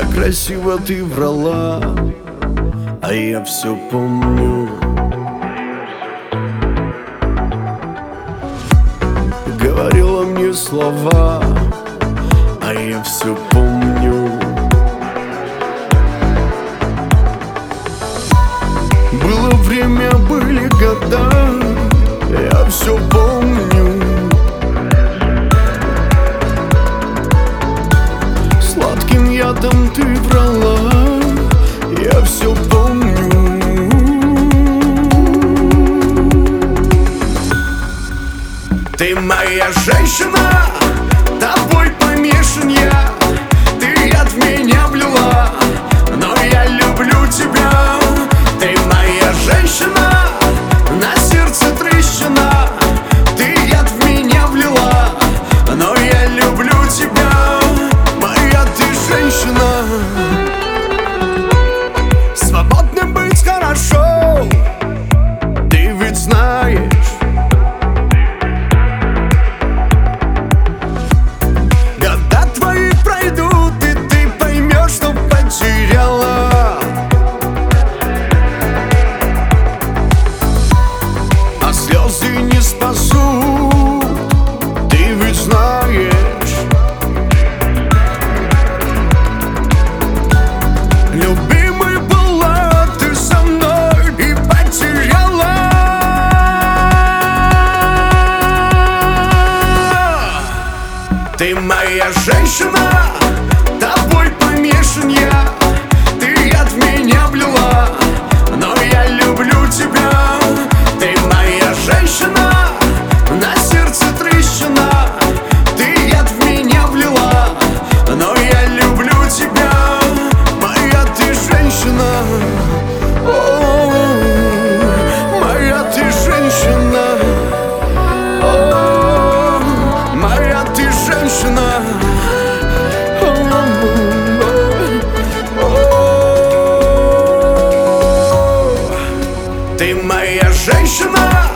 красиво ты врала, а я все помню. Говорила мне слова, а я все помню. Было время, были года, я все помню. Сладким ядом ты врала, я все помню. Ты моя женщина, тобой помешан я. Ты яд в меня влила, но я люблю тебя. Ты моя женщина, на сердце трещина. Ты яд в меня влила, но я люблю тебя. Моя ты женщина. Свободным быть хорошо, ты ведь знаешь. Года твои пройдут, и ты поймешь, что потеряла. А слезы не спасут, ты ведь знаешь. Любимой была ты со мной и потеряла. Ты моя женщина, тобой помешан я. Ты яд в меня влила, но я люблю тебя. Ты моя женщина, на сердце трещина. Ты яд в меня влила, но я люблю тебя. Моя ты женщина. О, моя ты женщина. О, моя ты женщина. Ты моя женщина.